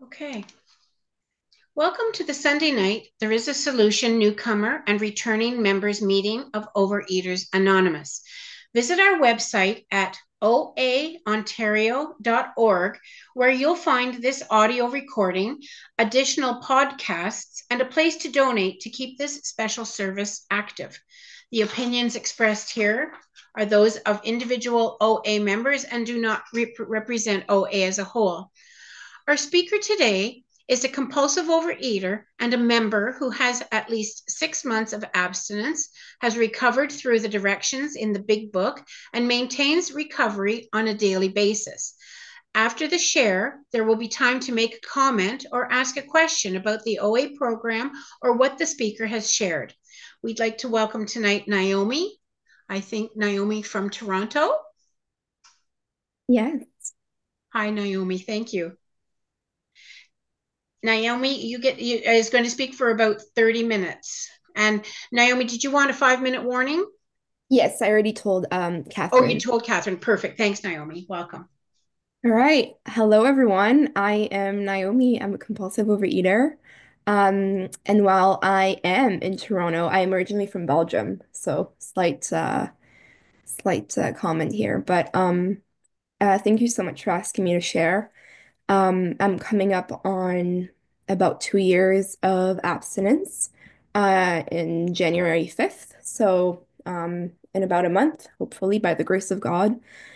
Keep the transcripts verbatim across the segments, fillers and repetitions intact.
Okay. Welcome to the Sunday night There is a Solution newcomer and returning members meeting of Overeaters Anonymous. Visit our website at o a ontario dot org, where you'll find this audio recording, additional podcasts, and a place to donate to keep this special service active. The opinions expressed here are those of individual O A members and do not rep- represent O A as a whole. Our speaker today is a compulsive overeater and a member who has at least six months of abstinence, has recovered through the directions in the Big Book, and maintains recovery on a daily basis. After the share, there will be time to make a comment or ask a question about the O A program or what the speaker has shared. We'd like to welcome tonight Naomi. I think Naomi from Toronto. Yes. Hi, Naomi. Thank you. Naomi, you get you, is going to speak for about thirty minutes. And Naomi, did you want a five minute warning? Yes, I already told um Oh, you Catherine. told Catherine. Perfect. Thanks, Naomi. Welcome. All right. Hello, everyone. I am Naomi. I'm a compulsive overeater. Um, and while I am in Toronto, I am originally from Belgium. So slight uh slight uh, comment here. But um uh thank you so much for asking me to share. Um, I'm coming up on about two years of abstinence uh in January fifth. So um in about a month, hopefully by the grace of God.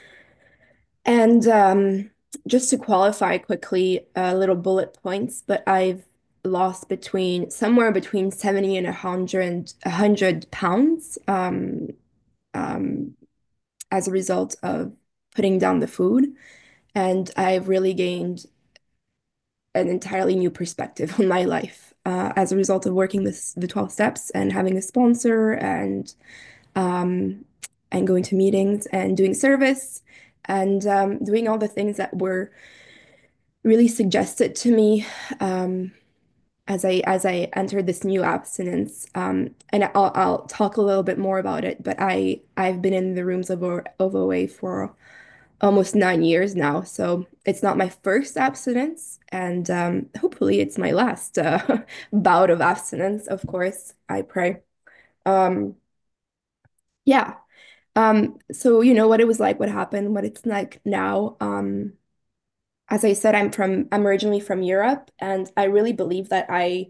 And um, just to qualify quickly, uh, little bullet points, but I've lost between somewhere between seventy and one hundred, one hundred pounds um, um, as a result of putting down the food. And I've really gained an entirely new perspective on my life uh, as a result of working this the twelve steps and having a sponsor and um, and going to meetings and doing service and um, doing all the things that were really suggested to me um, as I as I entered this new abstinence. Um, and I'll I'll talk a little bit more about it. But I I've been in the rooms of O- of O A for almost nine years now, so it's not my first abstinence, and um, hopefully it's my last uh, bout of abstinence. Of course, I pray. Um, yeah. Um, so you know what it was like, what happened, what it's like now. Um, as I said, I'm from I'm originally from Europe, and I really believe that I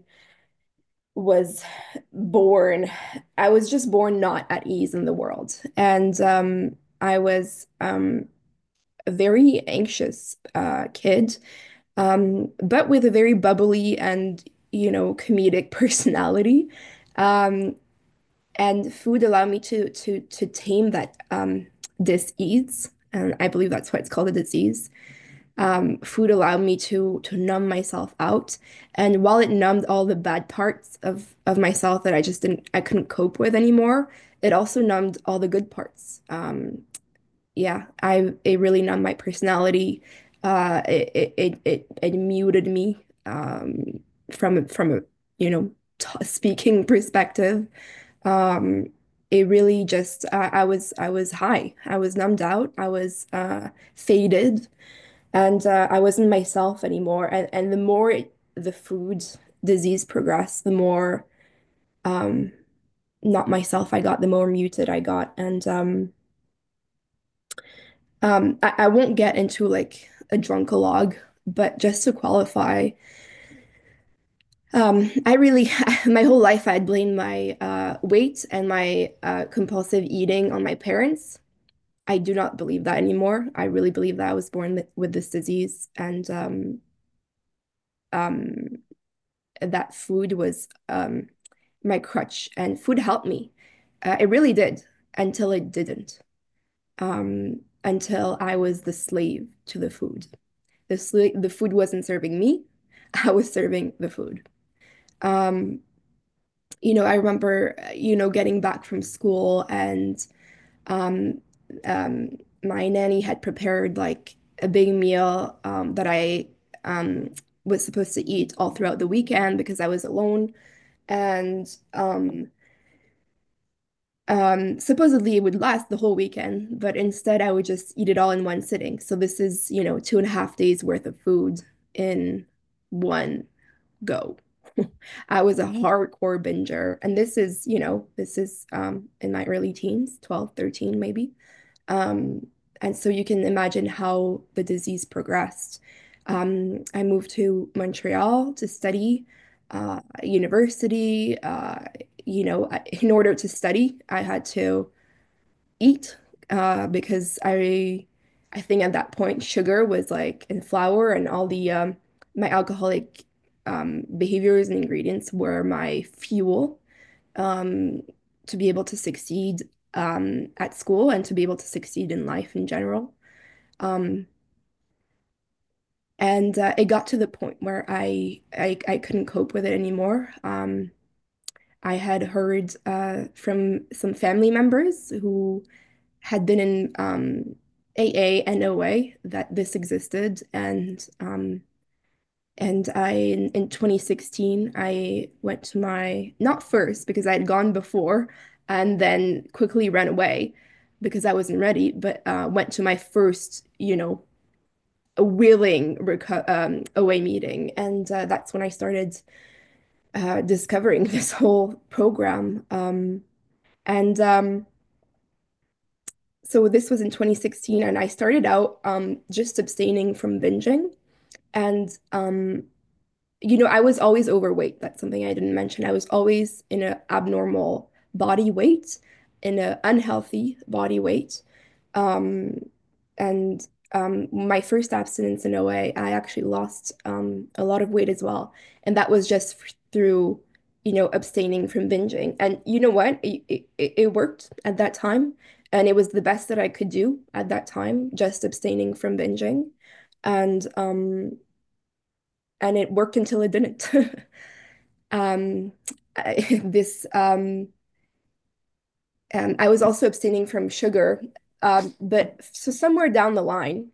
was born, I was just born not at ease in the world. And um, I was um, a very anxious uh, kid, um, but with a very bubbly and, you know, comedic personality. Um, and food allowed me to to to tame that um, dis-ease. And I believe that's why it's called a disease. Um, food allowed me to to numb myself out. And while it numbed all the bad parts of of myself that I just didn't I couldn't cope with anymore, it also numbed all the good parts. Um, yeah, I it really numbed my personality. Uh, it it it it, it muted me um, from from a you know t speaking perspective. Um, it really just I, I was I was high. I was numbed out. I was uh, faded and uh, I wasn't myself anymore. And and the more it, the food disease progressed, the more um, not myself I got, the more muted I got. And um, um, I, I won't get into like a drunkalogue, but just to qualify, um, I really my whole life I'd blamed my uh, weight and my uh, compulsive eating on my parents. I do not believe that anymore. I really believe that I was born with, with this disease, and um, um, that food was um, my crutch, and food helped me. Uh, it really did until it didn't. Um, until I was the slave to the food. The sla the food wasn't serving me. I was serving the food. Um, you know, I remember, you know, getting back from school and um, um, my nanny had prepared like a big meal um, that I um, was supposed to eat all throughout the weekend because I was alone. And um, um, supposedly it would last the whole weekend, but instead I would just eat it all in one sitting. So this is, you know, two and a half days worth of food in. one, go. I was a hardcore binger. And this is, you know, this is um, in my early teens, twelve, thirteen, maybe. Um, and so you can imagine how the disease progressed. Um, I moved to Montreal to study uh, university. Uh, you know, in order to study, I had to eat uh, because I I think at that point sugar was like in flour and all the um, my alcoholic um, behaviors and ingredients were my fuel um, to be able to succeed um, at school and to be able to succeed in life in general. Um, and uh, it got to the point where I, I I couldn't cope with it anymore. Um, I had heard uh, from some family members who had been in um, A A and O A that this existed, and um, and I in, in twenty sixteen I went to my not first because I had gone before and then quickly ran away because I wasn't ready, but uh, went to my first, you know, a willing reco um, O A meeting, and uh, that's when I started uh, discovering this whole program. Um, and um, So this was in twenty sixteen, and I started out um, just abstaining from binging. And um, you know, I was always overweight. That's something I didn't mention. I was always in an abnormal body weight, in an unhealthy body weight. Um, and um, my first abstinence in O A, I actually lost um, a lot of weight as well. And that was just f- through, you know, abstaining from binging. And you know what? It, it, it worked at that time. And it was the best that I could do at that time, just abstaining from binging. And um, and it worked until it didn't. Um, I, this um, um, I was also abstaining from sugar, um, but so somewhere down the line,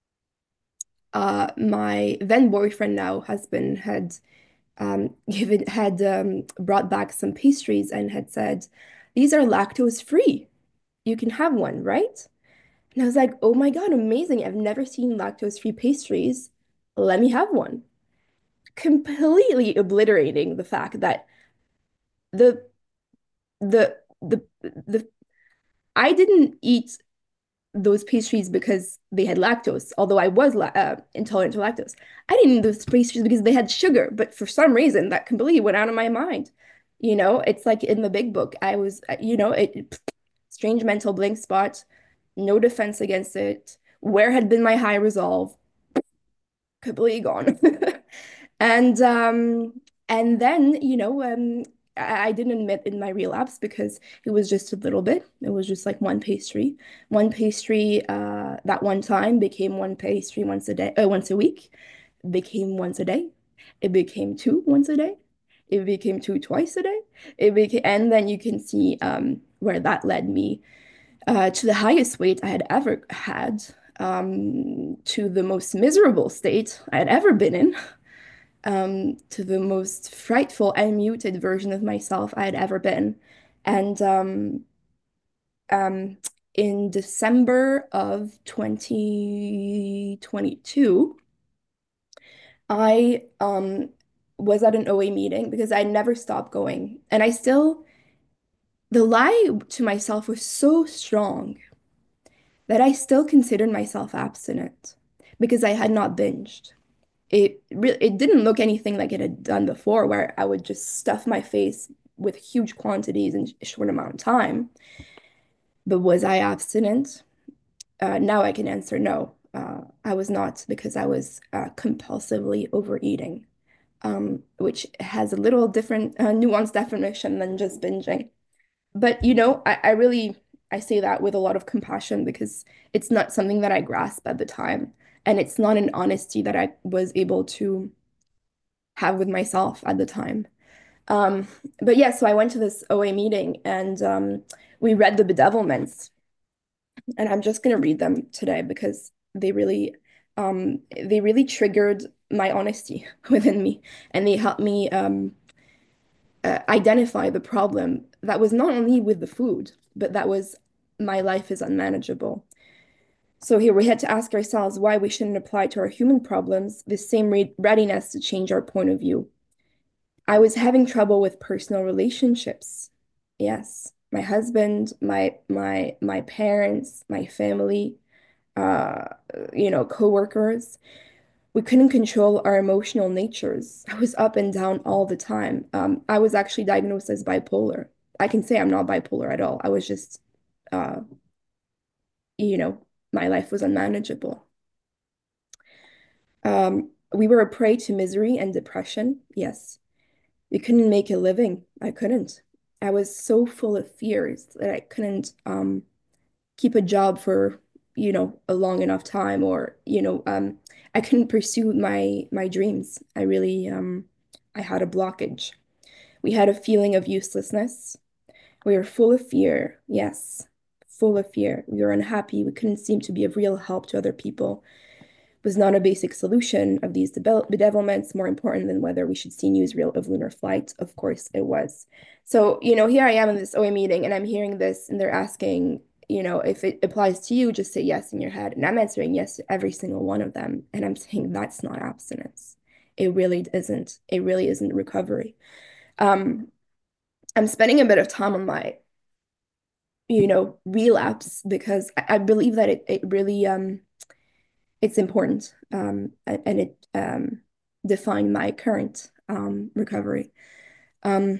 uh, my then boyfriend, now husband, had um, given had um, brought back some pastries and had said, "These are lactose free. You can have one, right?" And I was like, "Oh my God, amazing! I've never seen lactose free pastries. Let me have one." Completely obliterating the fact that the the the the I didn't eat those pastries because they had lactose, although I was la uh, intolerant to lactose. I didn't eat those pastries because they had sugar, but for some reason that completely went out of my mind. You know, it's like in the big book, I was, uh, you know, it strange mental blank spot, no defense against it. Where had been my high resolve? Completely gone. And um and then, you know, um I, I didn't admit in my relapse because it was just a little bit. It was just like one pastry. One pastry uh that one time became one pastry once a day, uh, once a week, became once a day. It became two once a day. It became two twice a day. It became, and then you can see um where that led me uh, to the highest weight I had ever had, um, to the most miserable state I had ever been in, um, to the most frightful and muted version of myself I had ever been. And um, um, in December of twenty twenty-two, I um, was at an O A meeting because I never stopped going. And I still, the lie to myself was so strong that I still considered myself abstinent because I had not binged. It really it didn't look anything like it had done before, where I would just stuff my face with huge quantities in a short amount of time. But was I abstinent? Uh, now I can answer no. Uh, I was not because I was uh, compulsively overeating, um, which has a little different, uh, nuanced definition than just binging. But you know, I, I really I say that with a lot of compassion because it's not something that I grasped at the time. And it's not an honesty that I was able to have with myself at the time. Um, but yeah, so I went to this O A meeting and um, we read the bedevilments. And I'm just gonna read them today because they really um, they really triggered my honesty within me and they helped me um, uh, identify the problem that was not only with the food, but that was my life is unmanageable. So here we had to ask ourselves why we shouldn't apply to our human problems the same re readiness to change our point of view. I was having trouble with personal relationships. Yes, my husband, my my my parents, my family, uh, you know, coworkers. We couldn't control our emotional natures. I was up and down all the time. Um, I was actually diagnosed as bipolar. I can say I'm not bipolar at all. I was just, uh, you know, my life was unmanageable. Um, we were a prey to misery and depression. Yes. We couldn't make a living. I couldn't. I was so full of fears that I couldn't um, keep a job for, you know, a long enough time, or, you know, um, I couldn't pursue my my dreams. I really um, I had a blockage. We had a feeling of uselessness. We were full of fear. Yes, full of fear. We were unhappy. We couldn't seem to be of real help to other people. Was not a basic solution of these bedevilments more important than whether we should see newsreel of lunar flight? Of course it was. So, you know, here I am in this O A meeting and I'm hearing this and they're asking, you know, if it applies to you, just say yes in your head. And I'm answering yes to every single one of them. And I'm saying that's not abstinence. It really isn't. It really isn't recovery. Um, I'm spending a bit of time on my, you know, relapse because I, I believe that it, it really um it's important, um, and it um, defined my current um, recovery. Um,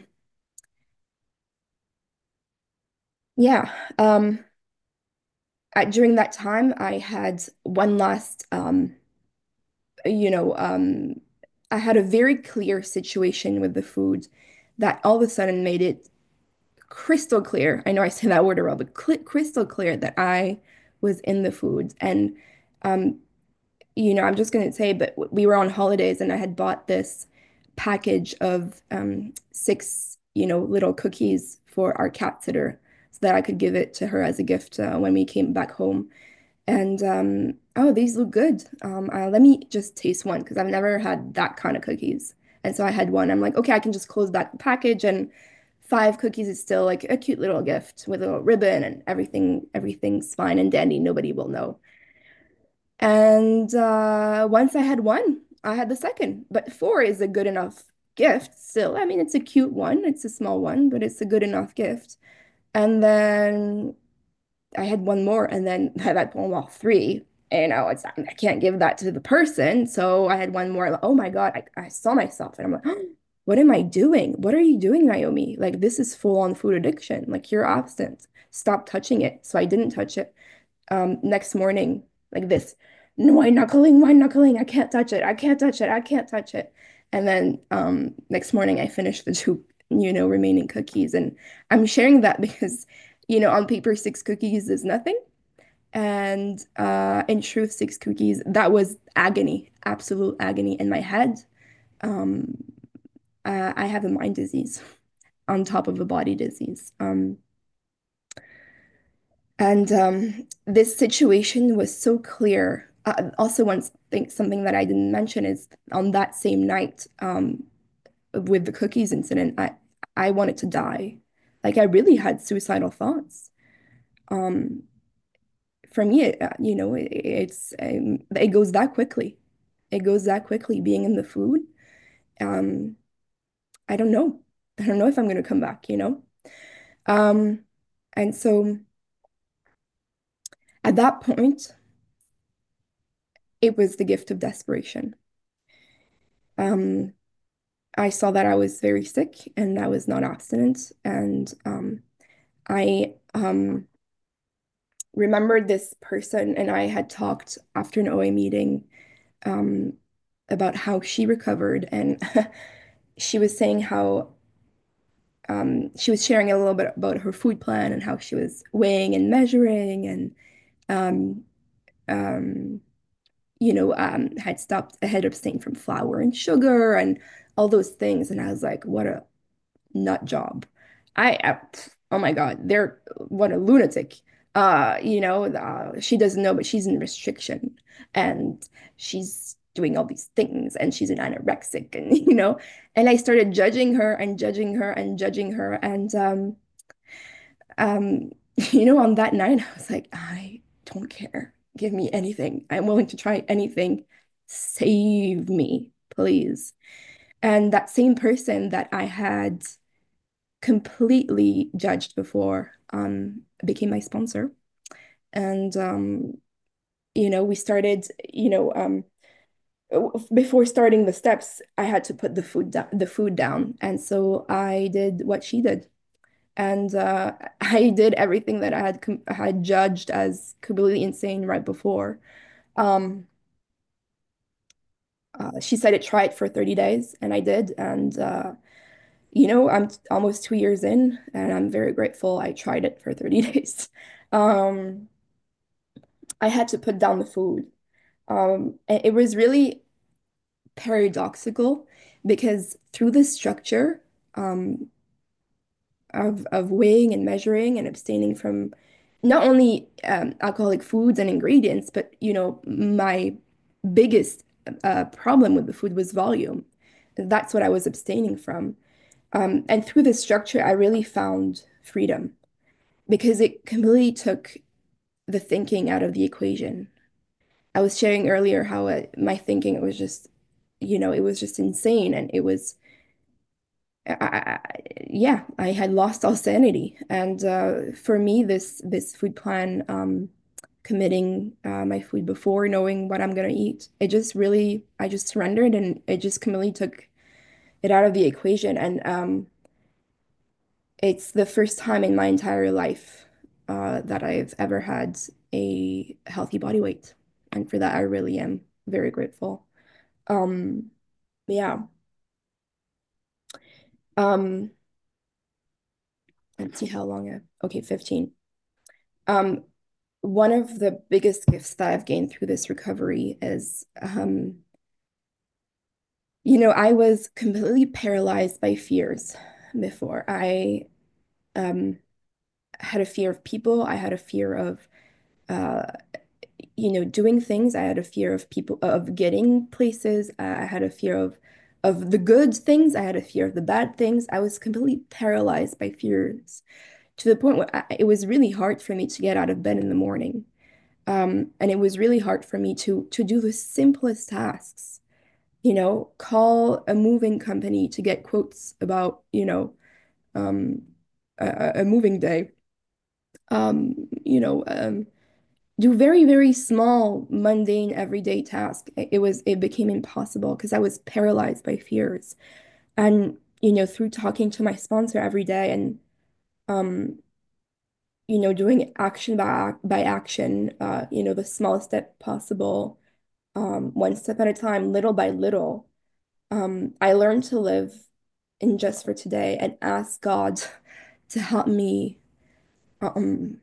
yeah, um, I, during that time, I had one last, um, you know, um, I had a very clear situation with the food that all of a sudden made it crystal clear. I know I say that word around, but cl crystal clear that I was in the food. And um, you know, I'm just going to say, but we were on holidays and I had bought this package of um, six, you know, little cookies for our cat sitter so that I could give it to her as a gift uh, when we came back home. And um, oh, these look good. Um, uh, let me just taste one because I've never had that kind of cookies. And so I had one. I'm like, okay, I can just close back the package and five cookies is still like a cute little gift with a little ribbon and everything, everything's fine and dandy. Nobody will know. And uh, once I had one, I had the second. But four is a good enough gift still. I mean, it's a cute one. It's a small one, but it's a good enough gift. And then I had one more, and then at that point, well, three. You know, it's I can't give that to the person. So I had one more. Like, oh my God, I, I saw myself, and I'm like, oh, what am I doing? What are you doing, Naomi? Like this is full on food addiction. Like you're abstinent. Stop touching it. So I didn't touch it um, next morning like this. No, wine knuckling, wine knuckling. I can't touch it. I can't touch it. I can't touch it. And then um, next morning, I finished the two, you know, remaining cookies. And I'm sharing that because, you know, on paper, six cookies is nothing. And uh, in truth, six cookies, that was agony, absolute agony in my head. Um, uh, I have a mind disease on top of a body disease. Um, And um, this situation was so clear. Uh, also, one thing, something that I didn't mention is on that same night um, with the cookies incident, I, I wanted to die. Like I really had suicidal thoughts. Um, for me, it, uh, you know, it, it's um, it goes that quickly. It goes that quickly being in the food. Um, I don't know. I don't know if I'm going to come back, you know? Um, and so at that point, it was the gift of desperation. Um, I saw that I was very sick and I was not abstinent. And um, I um, remembered this person, and I had talked after an O A meeting um, about how she recovered. And she was saying how um, she was sharing a little bit about her food plan and how she was weighing and measuring and, um, um, you know, um, had stopped, had abstained from flour and sugar and all those things. And I was like, what a nut job. I, I oh my God, they're what a lunatic. Uh, you know, uh, she doesn't know, but she's in restriction and she's doing all these things and she's an anorexic and you know, and I started judging her and judging her and judging her and um um you know, on that night I was like, I don't care. Give me anything. I'm willing to try anything. Save me, please. And that same person that I had completely judged before um, became my sponsor. And, um, you know, we started, you know, um, before starting the steps, I had to put the food down, the food down. And so I did what she did. And uh, I did everything that I had com had judged as completely insane right before. Um, uh, she said it try it for thirty days, and I did. And uh, you know, I'm t- almost two years in, and I'm very grateful I tried it for thirty days. Um, I had to put down the food. Um, and it was really paradoxical because through this structure um, of, of weighing and measuring and abstaining from not only um, alcoholic foods and ingredients, but you know, my biggest uh, problem with the food was volume. That's what I was abstaining from. Um, and through this structure, I really found freedom because it completely took the thinking out of the equation. I was sharing earlier how uh, my thinking it was just, you know, it was just insane, and it was, I, I, yeah, I had lost all sanity. And uh, for me, this this food plan, um, committing uh, my food before knowing what I'm gonna eat, it just really, I just surrendered, and it just completely took it out of the equation. And um, it's the first time in my entire life uh, that I've ever had a healthy body weight. And for that, I really am very grateful. Um, yeah. Um, let's see how long I, okay, fifteen. Um, one of the biggest gifts that I've gained through this recovery is, um, you know, I was completely paralyzed by fears before. I um, had a fear of people. I had a fear of uh, you know, doing things. I had a fear of people of getting places. I had a fear of of the good things. I had a fear of the bad things. I was completely paralyzed by fears to the point where I, it was really hard for me to get out of bed in the morning. Um, and it was really hard for me to to do the simplest tasks. You know, call a moving company to get quotes about, you know, um, a, a moving day. Um, you know, um, do very, very small, mundane, everyday tasks. It it was, it became impossible because I was paralyzed by fears. And, you know, through talking to my sponsor every day and, um, you know, doing action by, by action, uh, you know, the smallest step possible, um, one step at a time, little by little, um, I learned to live in just for today and ask God to help me, um,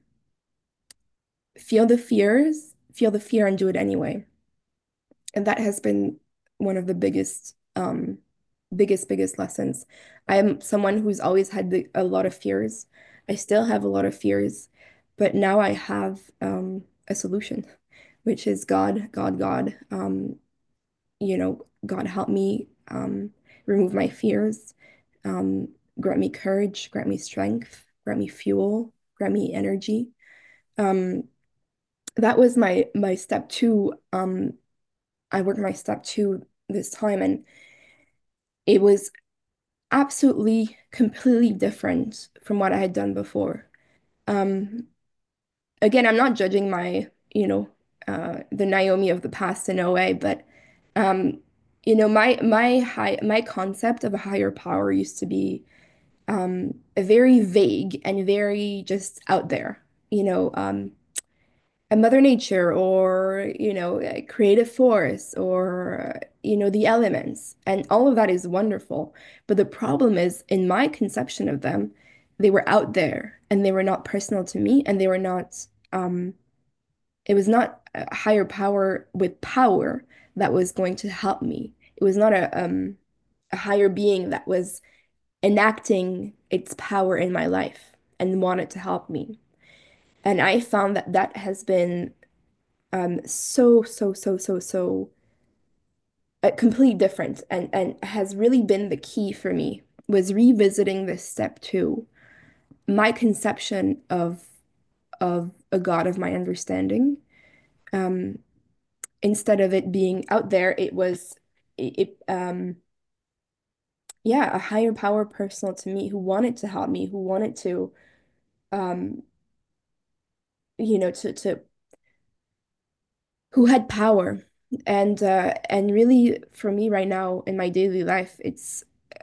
feel the fears, feel the fear and do it anyway. And that has been one of the biggest um biggest biggest lessons. I am someone who's always had the, a lot of fears. I still have a lot of fears, but now I have um a solution, which is God, God, God. Um, you know, God help me um remove my fears, um, grant me courage, grant me strength, grant me fuel, grant me energy. Um, that was my my step two. Um, I worked my step two this time, and it was absolutely completely different from what I had done before. Um, again, I'm not judging my, you know, uh, the Naomi of the past in no way, but um, you know, my my high my concept of a higher power used to be um, very vague and very just out there. You know, um, a mother nature or you know a creative force or you know the elements, and all of that is wonderful, but the problem is in my conception of them, they were out there and they were not personal to me, and they were not um it was not a higher power with power that was going to help me. It was not a um a higher being that was enacting its power in my life and wanted to help me. And I found that that has been um so so so so so uh, complete different, and and has really been the key for me was revisiting this step two, my conception of of a God of my understanding, Um, Instead of it being out there, it was it, it um yeah, a higher power personal to me who wanted to help me, who wanted to um you know to to who had power. And uh and really for me right now in my daily life, it's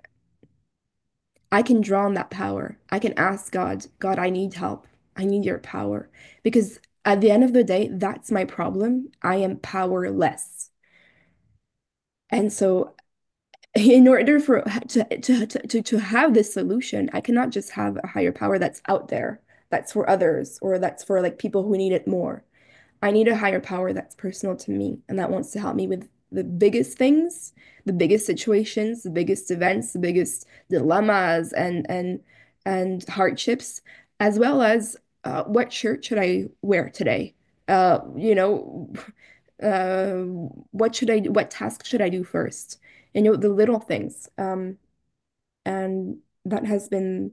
I can draw on that power. I can ask God, God, I need help. I need your power. Because at the end of the day, that's my problem. I am powerless. And so in order for to to to to have this solution, I cannot just have a higher power that's out there, that's for others, or that's for like people who need it more. I need a higher power that's personal to me and that wants to help me with the biggest things, the biggest situations, the biggest events, the biggest dilemmas and and and hardships, as well as uh, what shirt should I wear today? Uh, you know, uh, what should I what task should I do first? You know, the little things. Um, and that has been,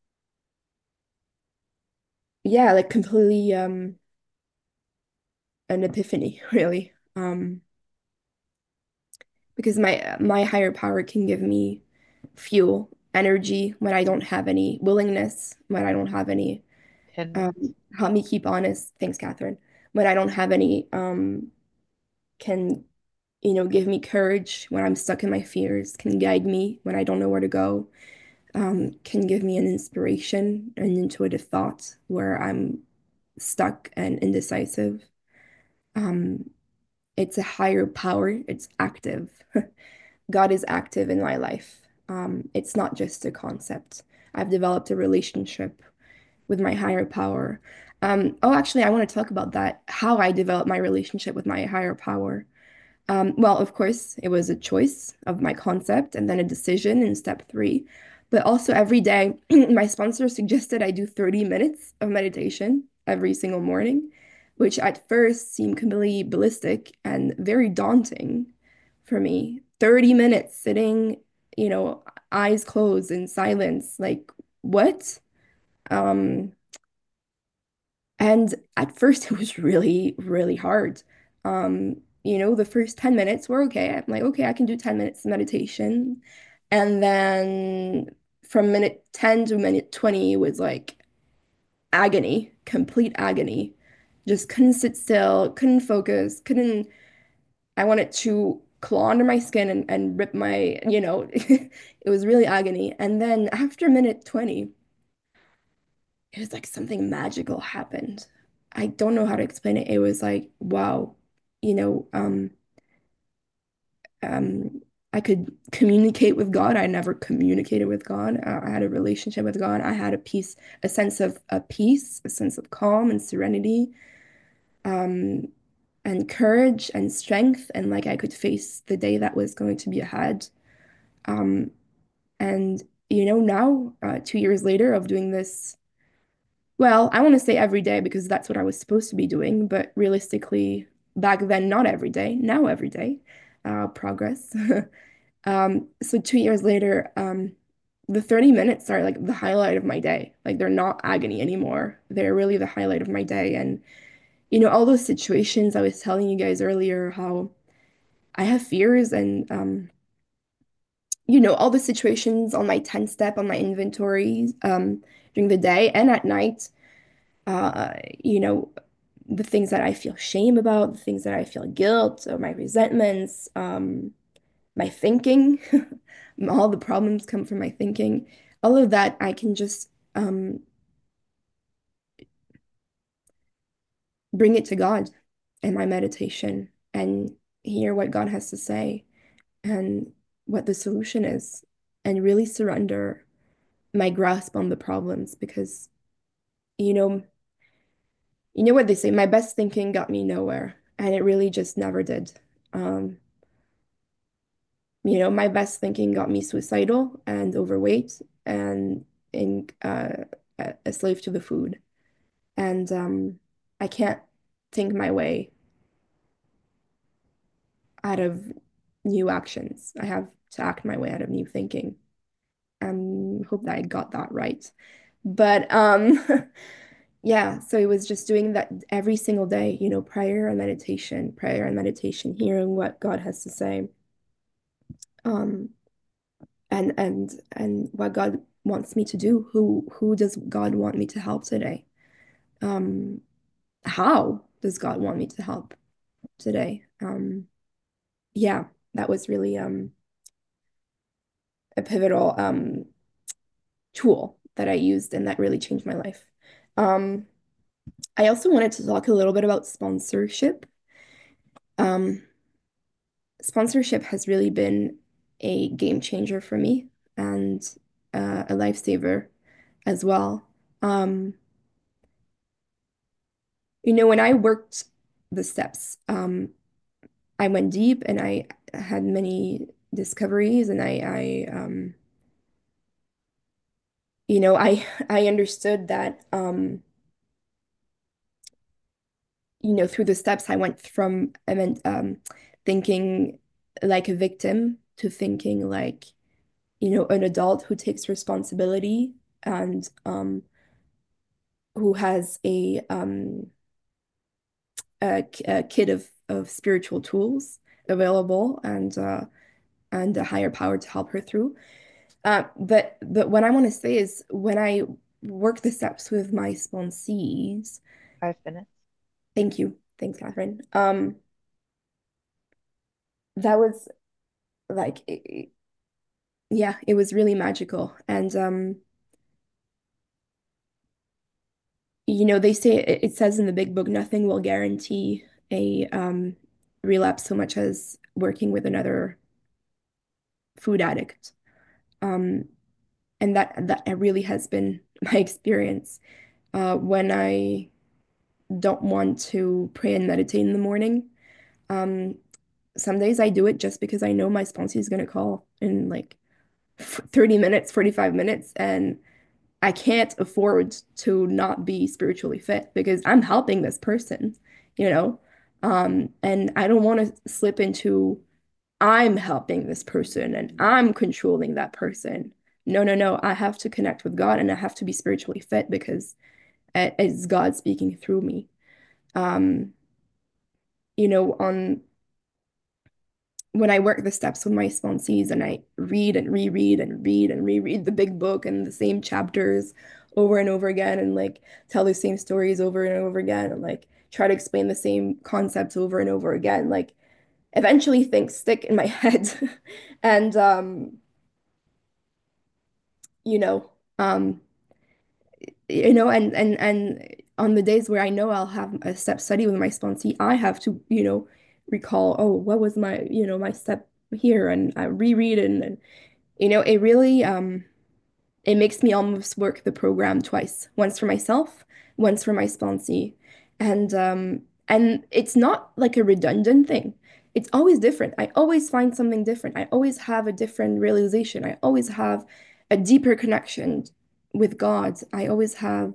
yeah, like completely um an epiphany, really. Um, because my my higher power can give me fuel, energy when I don't have any willingness, when I don't have any um, And help me keep honest. Thanks, Catherine. When I don't have any um, can you know give me courage when I'm stuck in my fears, can guide me when I don't know where to go, um, can give me an inspiration, an intuitive thought where I'm stuck and indecisive. Um, it's a higher power. It's active. God is active in my life. Um, it's not just a concept. I've developed a relationship with my higher power. Um, oh, actually, I want to talk about that, how I developed my relationship with my higher power. Um, well, of course, it was a choice of my concept and then a decision in step three. But also every day, my sponsor suggested I do thirty minutes of meditation every single morning, which at first seemed completely ballistic and very daunting for me. thirty minutes sitting, you know, eyes closed in silence. Like, what? Um, and at first, it was really, really hard. Um, you know, the first ten minutes were okay. I'm like, okay, I can do ten minutes of meditation. And then from minute ten to minute twenty it was like agony, complete agony. Just couldn't sit still, couldn't focus, couldn't, I wanted to claw under my skin and, and rip my, you know, it was really agony. And then after minute twenty, it was like something magical happened. I don't know how to explain it. It was like, wow, you know, um, um, I could communicate with God. I never communicated with God. Uh, I had a relationship with God. I had a peace, a sense of a peace, a sense of calm and serenity, um, and courage and strength, and like I could face the day that was going to be ahead. Um, and you know, now, uh, two years later of doing this. Well, I want to say every day because that's what I was supposed to be doing, but realistically, back then, not every day, now every day, uh, progress. Um, so two years later, um, the thirty minutes are like the highlight of my day. Like they're not agony anymore. They're really the highlight of my day. And, you know, all those situations I was telling you guys earlier, how I have fears and, um, you know, all the situations on my ten step on my inventory, um, during the day and at night, uh, you know, the things that I feel shame about, the things that I feel guilt or my resentments, um, my thinking, all the problems come from my thinking. All of that I can just um, bring it to God in my meditation and hear what God has to say and what the solution is, and really surrender my grasp on the problems because you know, you know what they say, my best thinking got me nowhere, and it really just never did. Um, You know, my best thinking got me suicidal and overweight and in uh, a a slave to the food. And um, I can't think my way out of new actions. I have to act my way out of new thinking. Um, hope that I got that right. But um, yeah, so it was just doing that every single day, you know, prayer and meditation, prayer and meditation, hearing what God has to say, um, and and and what God wants me to do. Who who does God want me to help today? Um, how does God want me to help today? Um, yeah, that was really um a pivotal um tool that I used and that really changed my life. Um, I also wanted to talk a little bit about sponsorship. Um, Sponsorship has really been a game changer for me and uh, a lifesaver as well. Um, you know, when I worked the steps, um, I went deep and I had many discoveries and I, I um, you know, I I understood that um, you know, through the steps I went from I meant um, thinking like a victim to thinking like, you know, an adult who takes responsibility and um, who has a um a, a kit of of spiritual tools available and uh and a higher power to help her through. Uh, but but what I want to say is when I work the steps with my sponsees, Five minutes. thank you, thanks, Catherine. Um, that was like, it- yeah, it was really magical, and um, you know, they say it, it says in the big book, nothing will guarantee a um relapse so much as working with another food addict. Um, and that that really has been my experience. Uh, when I don't want to pray and meditate in the morning, um, some days I do it just because I know my sponsor is gonna call in like thirty minutes, forty-five minutes, and I can't afford to not be spiritually fit because I'm helping this person, you know? Um, and I don't want to slip into I'm helping this person and I'm controlling that person. No, no, no. I have to connect with God and I have to be spiritually fit because it- it's God speaking through me. Um, you know, on when I work the steps with my sponsees and I read and reread and read and reread the big book and the same chapters over and over again and like tell the same stories over and over again and like try to explain the same concepts over and over again, like eventually things stick in my head. And um you know, um, you know, and and and on the days where I know I'll have a step study with my sponsee, I have to, you know, recall, oh, what was my, you know, my step here, and I reread it, and, and you know, it really um it makes me almost work the program twice, once for myself, once for my sponsee. And um and it's not like a redundant thing. It's always different. I always find something different. I always have a different realization. I always have a deeper connection with God. I always have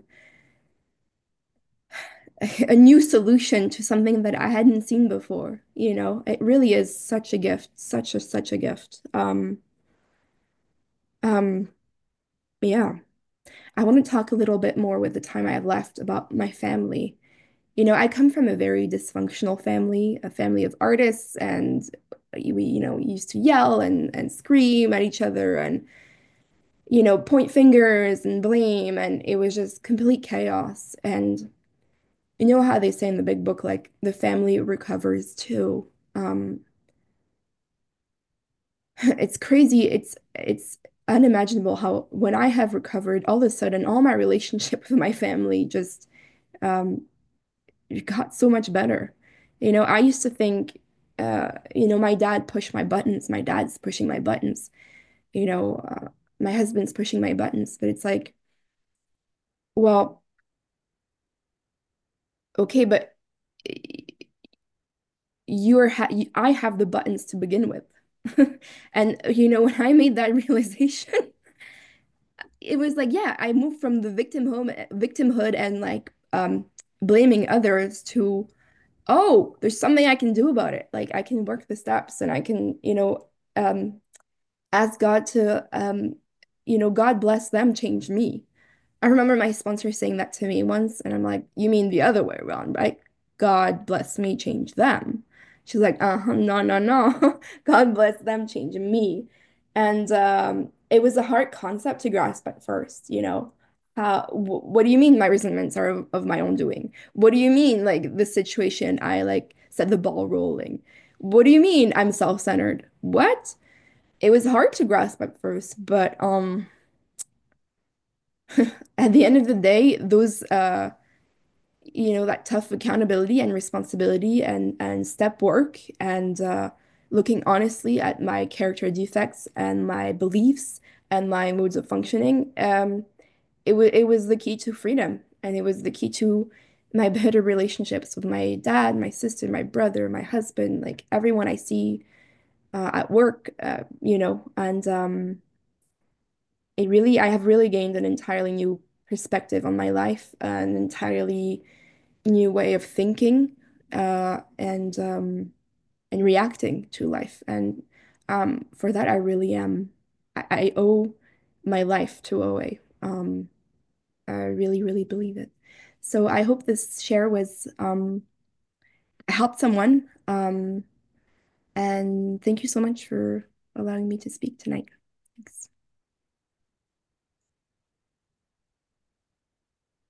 a new solution to something that I hadn't seen before. You know, it really is such a gift, such a such a gift. Um, um, yeah. I want to talk a little bit more with the time I have left about my family. You know, I come from a very dysfunctional family, a family of artists, and we, you know, used to yell and and scream at each other and, you know, point fingers and blame, and it was just complete chaos. And you know how they say in the big book, like the family recovers too. Um, it's crazy. It's it's unimaginable how when I have recovered, all of a sudden, all my relationship with my family just um, it got so much better. You know, I used to think, uh, you know, my dad pushed my buttons. My dad's pushing my buttons. You know, uh, my husband's pushing my buttons. But it's like, well, okay, but you're ha I have the buttons to begin with. And you know, when I made that realization, it was like, yeah, I moved from the victim home, victimhood and like um blaming others to, oh, there's something I can do about it. Like I can work the steps and I can, you know, um ask God to um, you know, God bless them, change me. I remember my sponsor saying that to me once, and I'm like, you mean the other way around, right? God bless me, change them. She's like, uh-huh, no, no, no. God bless them, change me. And um, it was a hard concept to grasp at first, you know. Uh, wh what do you mean my resentments are of, of my own doing? What do you mean, like, the situation, I like set the ball rolling? What do you mean I'm self-centered? What? It was hard to grasp at first, but um at the end of the day, those uh, you know, that tough accountability and responsibility and and step work and uh, looking honestly at my character defects and my beliefs and my modes of functioning, um, it was it was the key to freedom, and it was the key to my better relationships with my dad, my sister, my brother, my husband, like everyone I see uh, at work, uh, you know, and um, it really, I have really gained an entirely new perspective on my life, an entirely new way of thinking, uh, and um, and reacting to life. And um, for that, I really am. I, I owe my life to O A. Um, I really, really believe it. So I hope this share was um, helped someone. Um, and thank you so much for allowing me to speak tonight. Thanks.